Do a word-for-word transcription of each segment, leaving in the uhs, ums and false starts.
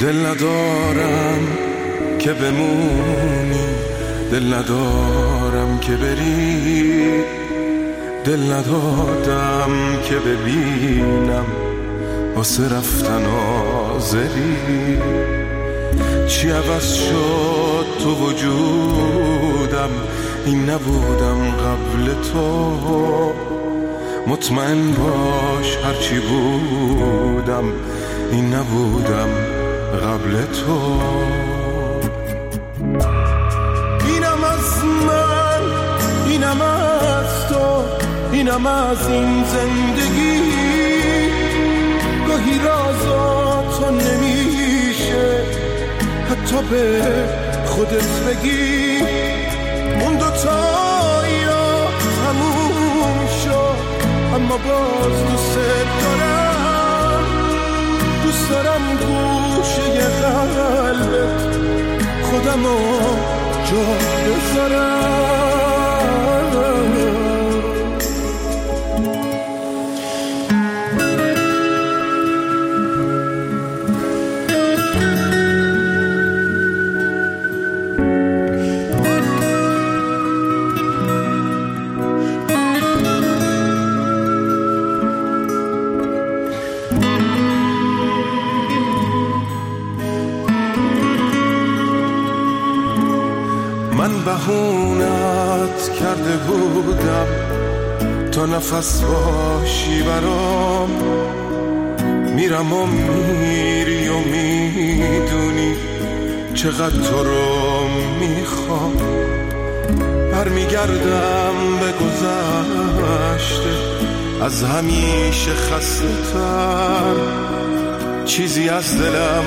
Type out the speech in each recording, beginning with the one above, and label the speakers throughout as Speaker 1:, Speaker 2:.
Speaker 1: دل ندارم که بمونی، دل ندارم که بری، دل ندادم که ببینم واسه رفتن آزری. چی عوض شد تو وجودم، این نبودم قبل تو. مطمئن باش هرچی بودم، این نبودم قبل تو. اینم از من، اینم از تو، اینم از این زندگی. گاهی رازاتو نمیشه حتی به خودت بگی. اون دوتا یا تموم شد، اما باز دوست دارم. دوست دارم گوشه قلبت خودمو جا بذارم. بهونت کرده بودم تا نفس باشی برام. میرم و میری و میدونی چقدر تو رو میخوام. برمیگردم به گذشته از همیشه خسته تر. چیزی از دلم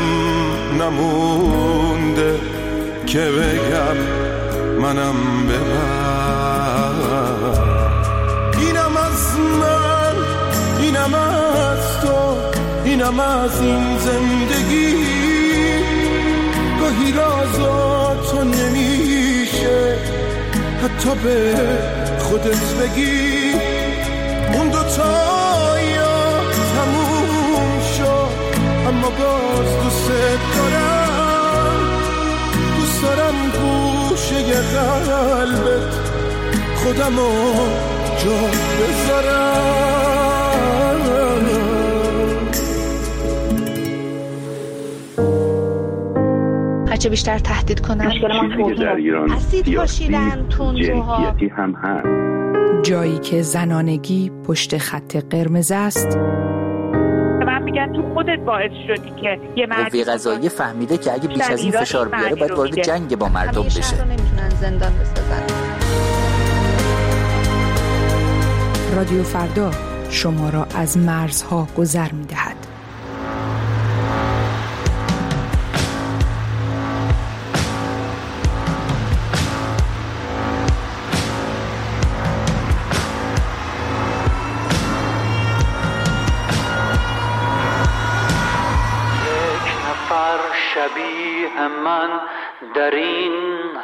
Speaker 1: نمونده که بگم منم ببر. اینم از من، اینم از تو، اینم از این زندگی. گاهی رازاتو نمیشه حتی به خودت بگی. اون دوتا یا تموم شد، اما باز دوست دارم. دوست دارم گوشه قلبت خودمو جا بذارم.
Speaker 2: هرچه بیشتر تهدید کنن اسید پاشیدن تندروها
Speaker 3: هم هست.
Speaker 4: جایی که زنانگی پشت خط قرمز است.
Speaker 5: من میگن تو خودت باعث شدی که یه مرد
Speaker 6: قوه قضاییه فهمیده که اگه بیش از این فشار بیاره باید وارد جنگ با مردم بشه.
Speaker 2: همیشه نمیتونن زندان بسازن.
Speaker 4: رادیو فردا شما را از مرزها گذر میدهد.
Speaker 7: شبیه من در این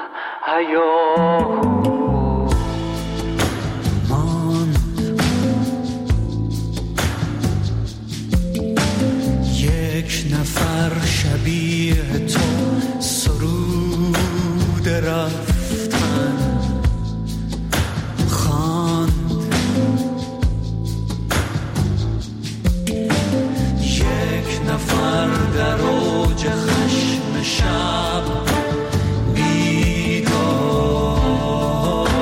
Speaker 7: حیات ماند. یک نفر شبیه تو سرود رفتن خواند. یک نفر در اوج خشم شب بیدار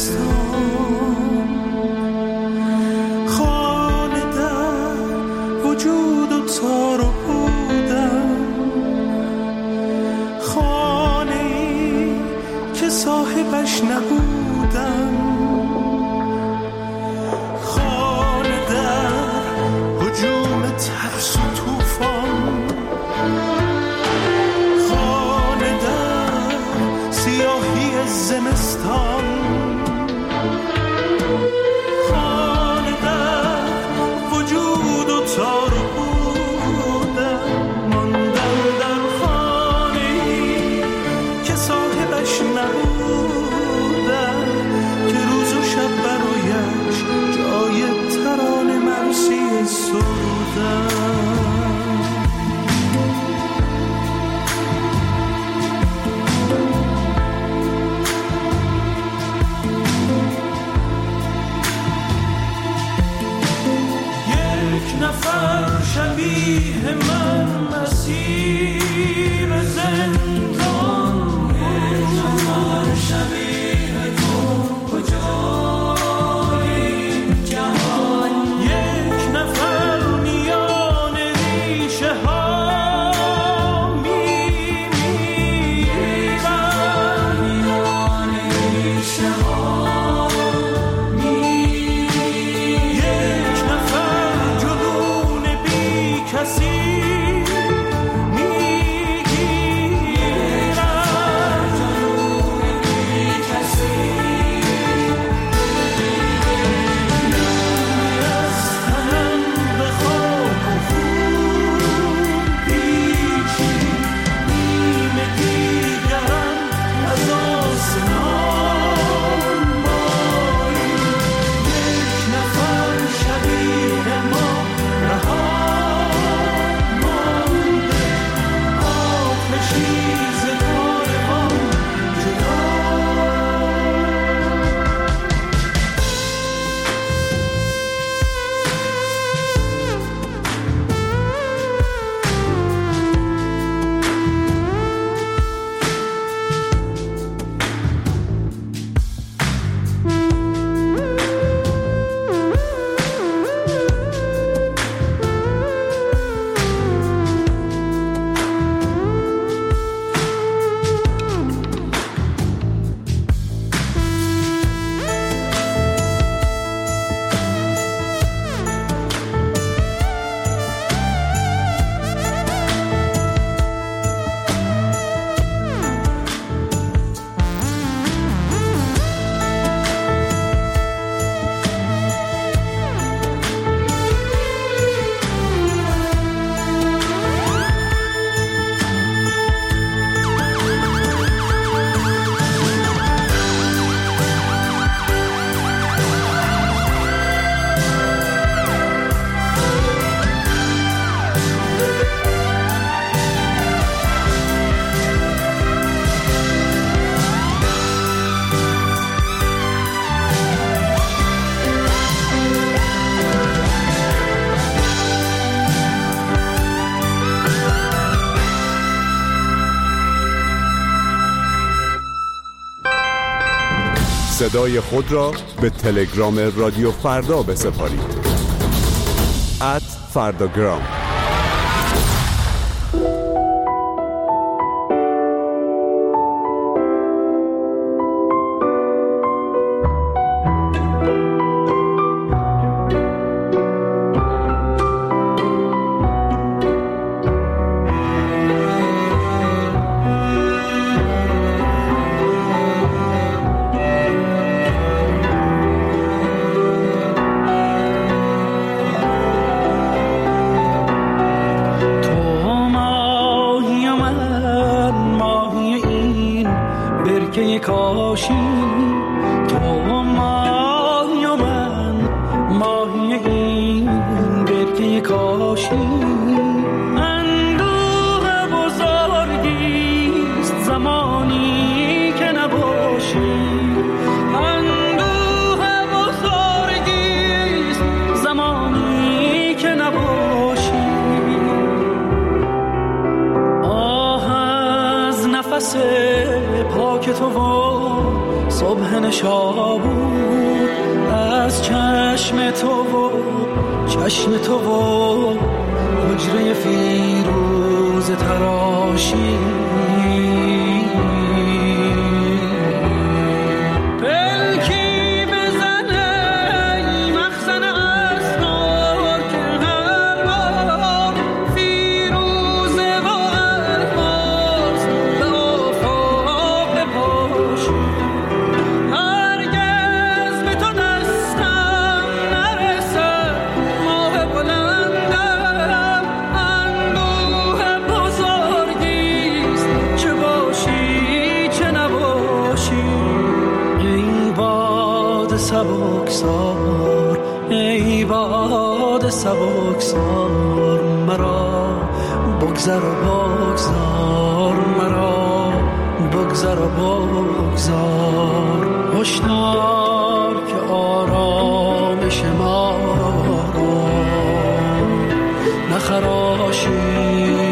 Speaker 7: زمستان، خانه در وجود و تار و بودم، خانه ای که صاحبش نبودم، خانه در هجوم ترس و طوفان، خانه در سیاهی زمستان، خانه در وجود و تار و بودم، ماندم در خانه ای که صاحبش نبودم، که روز و شب برایش جای ترانه مرسی سرودم. نفر شبیه من مسیر زندان، یک نفر شبیه تو کجای این جهان، یک نفر میان ریشه ها میمیرن، میان ریشه ها کسی میگیرد، کسی از تنم به خاک و خون پیچی، نیمه دیگرم از آسمان مایی، یک نفر شبیه ما رها
Speaker 1: صدای خود را به تلگرام رادیو فردا بسپارید. ات فرداگرام.
Speaker 7: پاک تو و تماشا بود از چشم تو و چشم تو و حجره فیروز تراشی. سبکسار ای باد سبکسار مرا بگذر و بگذار مرا بگذر و بگذار هشدار که آرامش ما را نخراشی.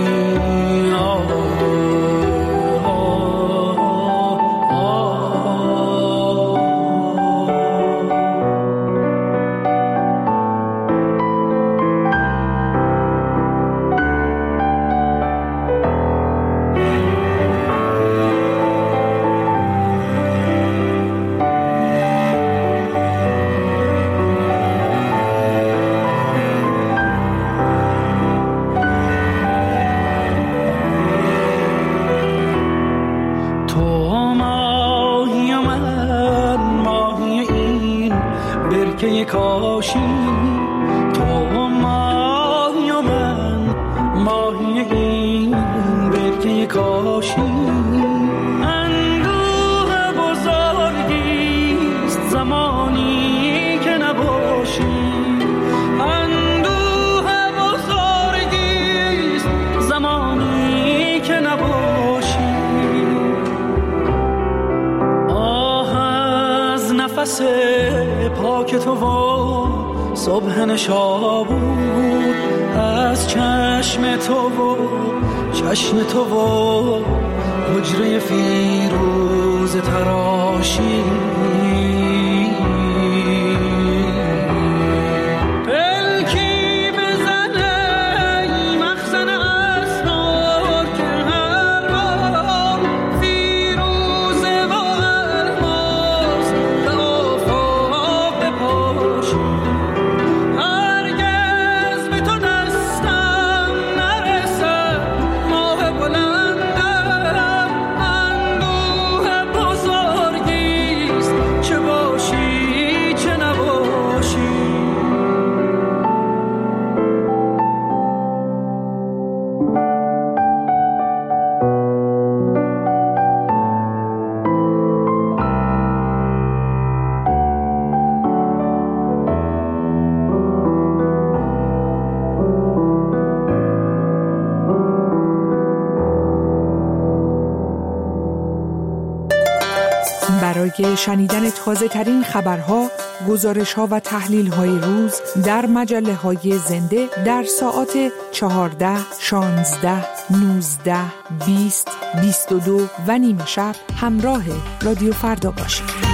Speaker 7: کاشی تو ماهی و من ماهی این برکه کاشی. اندوه بزرگیست زمانی که نباشی. اندوه بزرگیست زمانی که نباشی. آه از نفس پاک تو و صبح نشابود از چشم تو و چشم تو و حجره فیروز تراشی.
Speaker 4: برای شنیدن تازه ترین خبرها، گزارش ها و تحلیل های روز در مجله های زنده در ساعات چهارده، شانزده، نوزده، بیست، بیست و دو و نیمه شب همراه رادیو فردا باشید.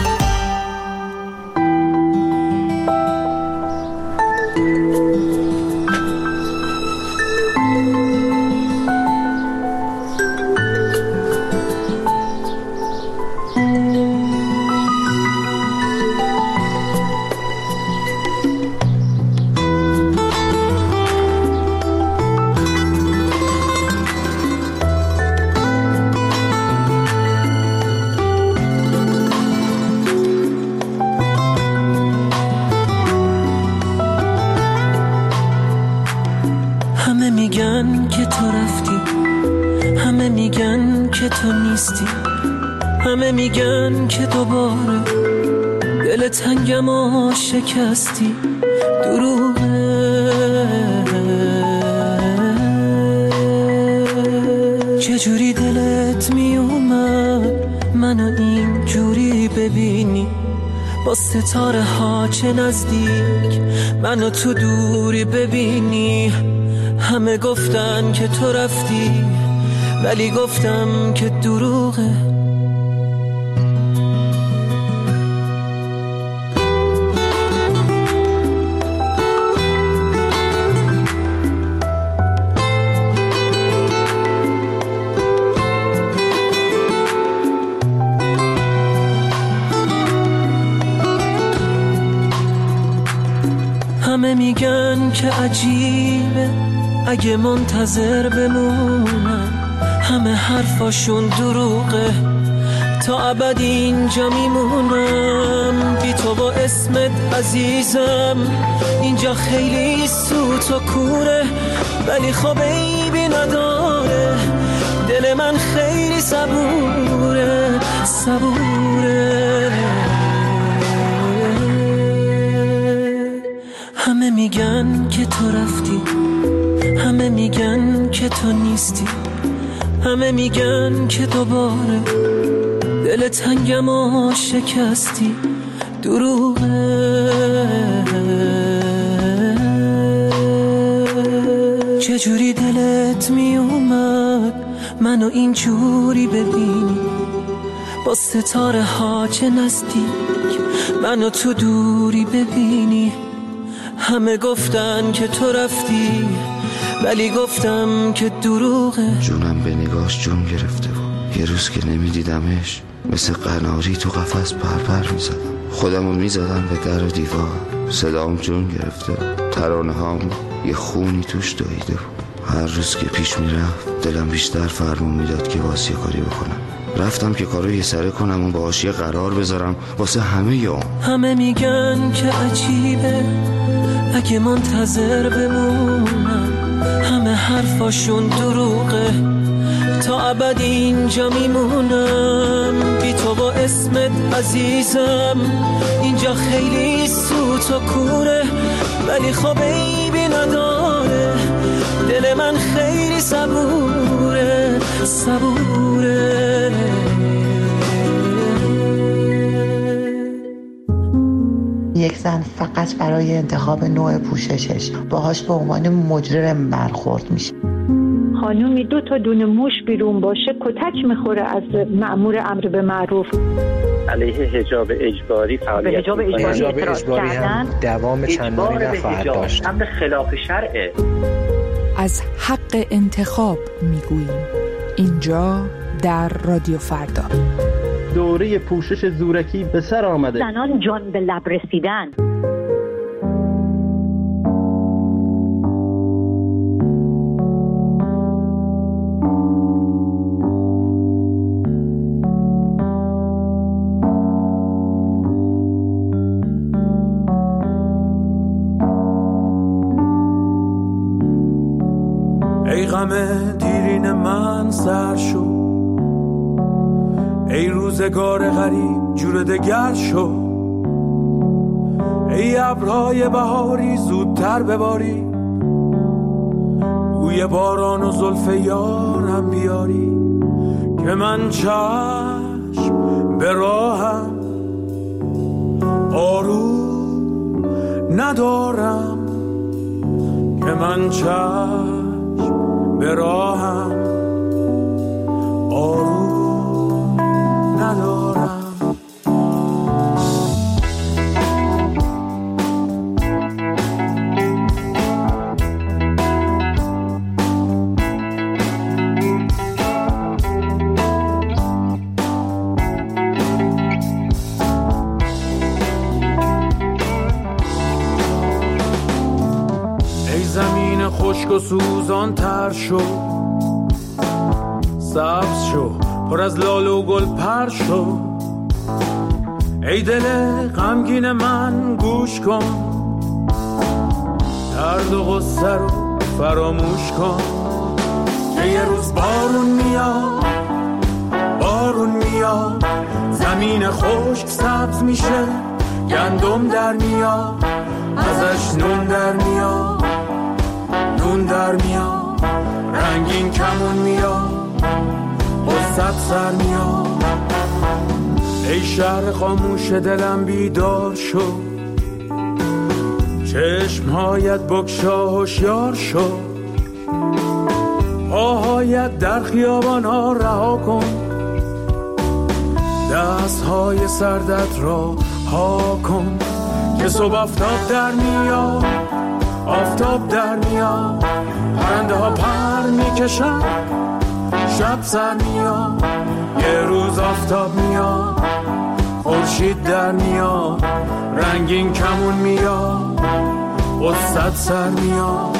Speaker 3: همه میگن که دوباره دل تنگم و شکستی. دروغه چجوری دلت میومد منو این جوری ببینی، با ستاره ها چه نزدیک منو تو دوری ببینی. همه گفتن که تو رفتی ولی گفتم که دروغه. همه میگن که عجیبه اگه منتظر بمونم، همه حرفاشون دروغه تا ابد اینجا میمونم. بی تو با اسمت عزیزم اینجا خیلی سوت و کوره، ولی خب عیبی نداره، دل من خیلی صبوره صبوره. همه میگن که تو رفتی، همه میگن که تو نیستی، همه میگن که دوباره دل تنگم و شکستی، دروغه. چجوری دلت میومد منو اینجوری ببینی، با ستاره ها چه نزدیک منو تو دوری ببینی. همه گفتن که تو رفتی، ولی گفتم که دروغه.
Speaker 8: جونم به نگاش جون گرفته و یه روز که نمیدیدمش مثل قناری تو قفس پرپر میزدم، خودمو میزدم به در و دیوار، صدام جون گرفته، ترانه هام یه خونی توش دویده. هر روز که پیش میرفت دلم بیشتر فرمون میداد که واسه کاری بکنم. رفتم که کارو یه سره کنم و باهاش یه قرار بذارم واسه همه یوم.
Speaker 3: همه میگن که عجیبه اگه منتظر بمونم، همه حرفاشون دروغه تا ابد اینجا میمونم. بی تو با اسمت عزیزم اینجا خیلی سوت و کوره، ولی خب عیبی نداره، دل من خیلی صبوره صبوره.
Speaker 9: یک زن فقط برای انتخاب نوع پوششش باهاش به عنوان مجرم برخورد میشه.
Speaker 5: خانومی دو تا دونه موش بیرون باشه کتک میخوره از مأمور امر به معروف.
Speaker 10: علیه حجاب اجباری فعالیت
Speaker 11: حجاب اجباری, حجاب اجباری هم دوام چندانی نخواهد داشت.
Speaker 10: امر خلاف شرعه.
Speaker 4: از حق انتخاب میگوییم اینجا در رادیو فردا.
Speaker 12: دوره پوشش زورکی به سر آمده.
Speaker 11: زنان جان به لب رسیدن.
Speaker 13: ای غم دیرین من سر شو، ای روزگار غریب جور دگر شو، ای ابرهای بهاری زودتر بباری، بوی باران و زلف یارم بیاری، که من چشم به راهم آروم ندارم، که من چشم به راهم آروم ندارم. ای زمین خشک و سوزان تر شو، سبز شو پر از لاله و گل پر شو، ای دل غمگین من گوش کن، درد و غصه رو فراموش کن، که یه روز بارون میاد بارون میاد، زمین خشک سبز میشه، گندم در میاد ازش نون در میاد، نون در میاد رنگین کمون میاد، قصت سر میاد. ای شهر خاموش دلم بیدار شو، چشمهایت بگشا هوشیار شو، پاهایت در خیابان ها رها کن، دستهای سردت را ها کن، که صبح آفتاب در میاد آفتاب در میاد، پرنده ها پر میکشن، شب سر میاد، یه روز آفتاب میاد، خورشید در میاد، رنگین کمون میاد، قصت سر میاد.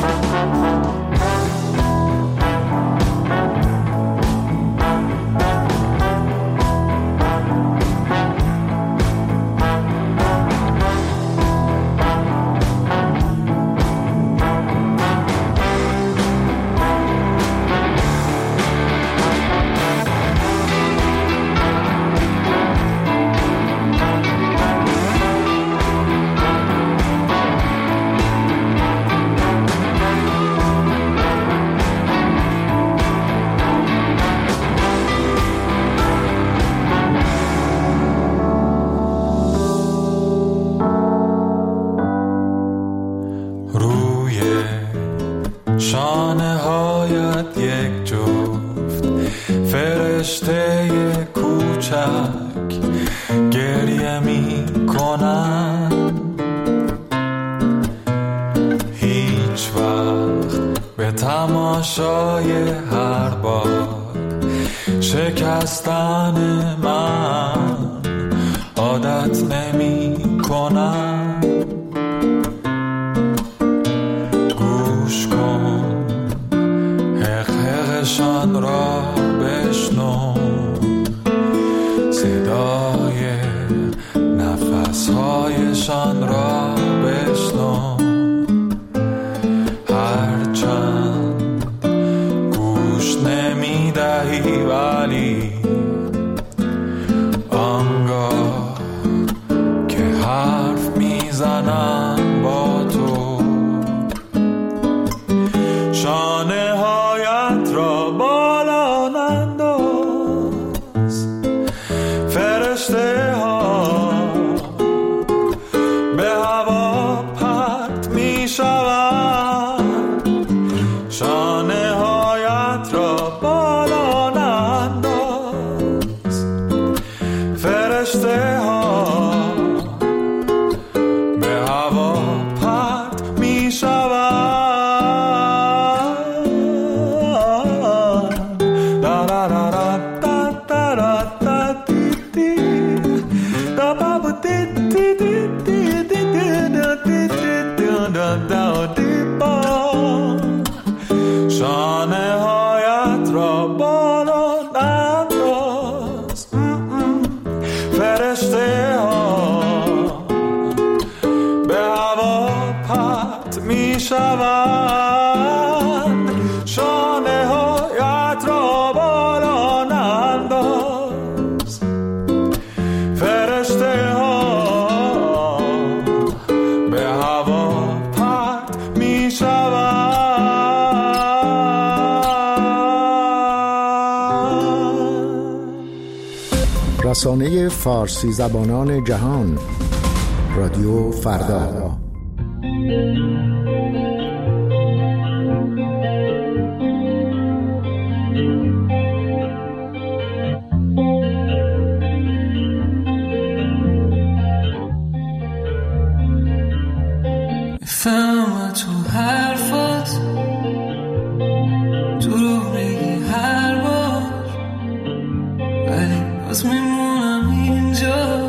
Speaker 14: رسانه فارسی زبانان جهان، رادیو فردا.
Speaker 3: فهم تو حرفات دروغ میگی هر بار، ولی باز میمونم اینجا،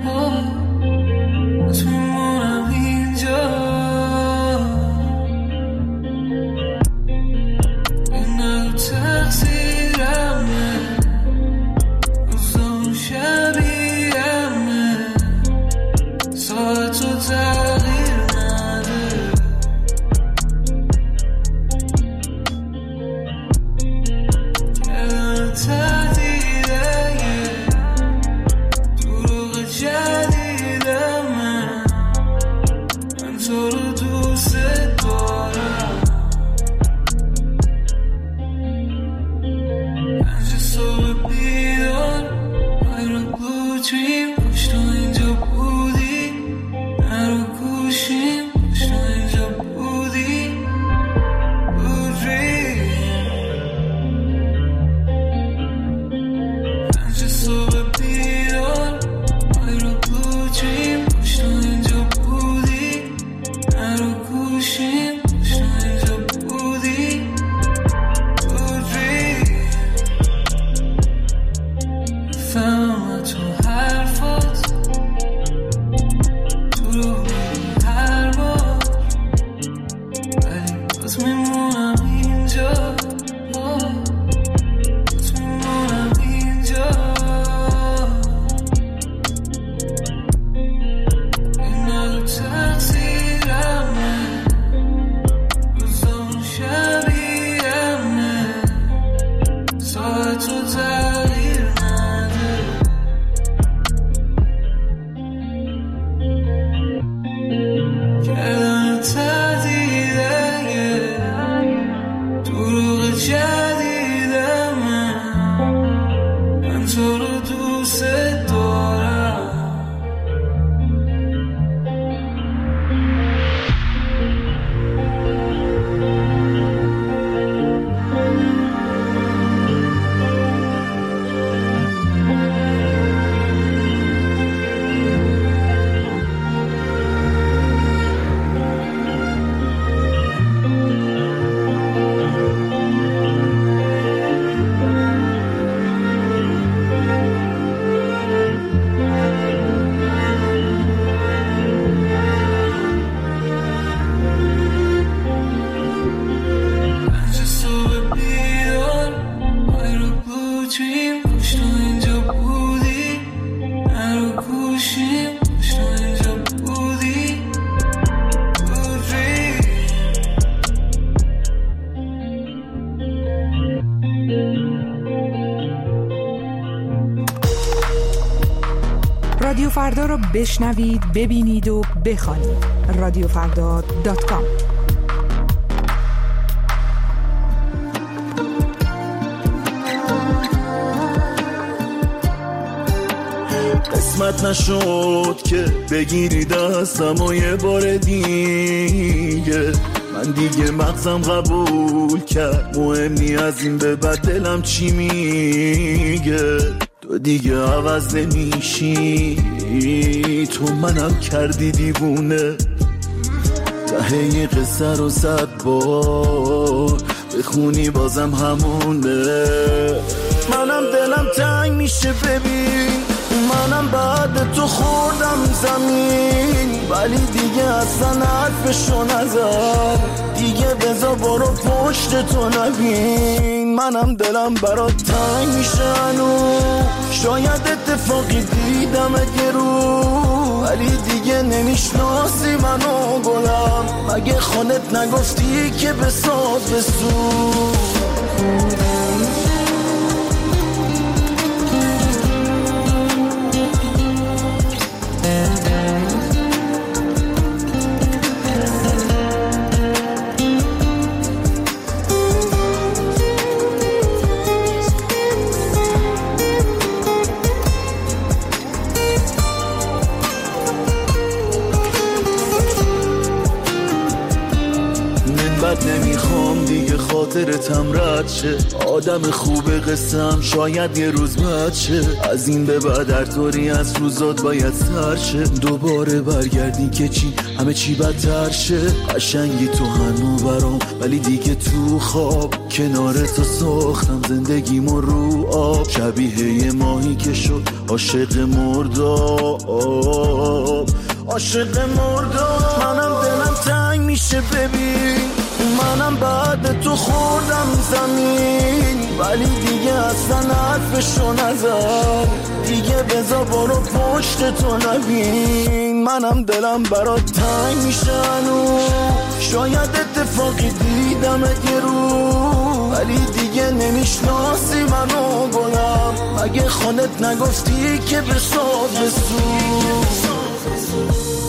Speaker 3: باز میمونم اینجا. این نگو تقصیرمه، روزام شبیهمه، ساعت و تغییر dream, push to angel booty, I don't
Speaker 4: رو بشنوید، ببینید و بخوانید. رادیو فردا دات کام.
Speaker 15: قسمت نشد که بگیری دستم و یه بار دیگه، من دیگه مغزم قبول کرد مهمی از این به بعد دلم چی میگه. تو دیگه عوض نمیشی، تو منم کردی دیوونه. ته قصه رو صد بار بخونی بازم همونه. منم دلم تنگ میشه ببین، منم بعد تو خوردم زمین، ولی دیگه اصلا حرفشو نزد. دیگه بذار برو پشت تو نبین، منم دلم برات تنگ میشه هنو. شاید اتفاقی دیدم اگه رو، ولی دیگه نمیشناسی منو گلم. مگه خودت نگفتی که بساز بسو؟ نمیخوام دیگه خاطرتم رد شه، آدم خوب قصم شاید یه روز بد شه. از این به بعد هر طوری از روزات باید سر شه، دوباره برگردی که چی همه چی بدتر شه. قشنگی تو هنو برام، ولی دیگه تو خواب کنار تو ساختم زندگیمو رو آب. شبیه یه ماهی که شد عاشق مرداب، عاشق مرداب. منم دلم تنگ میشه ببین، منم بعد تو خوردم زمین، ولی دیگه اصلا حرفشو نزد. دیگه بذار برو پشت تو نبین، منم دلم برات تنگ میشه هنو. شاید اتفاقی دیدم اگه رو، ولی دیگه نمیشناسی منو گلم. مگه خودت نگفتی که بساز بسو؟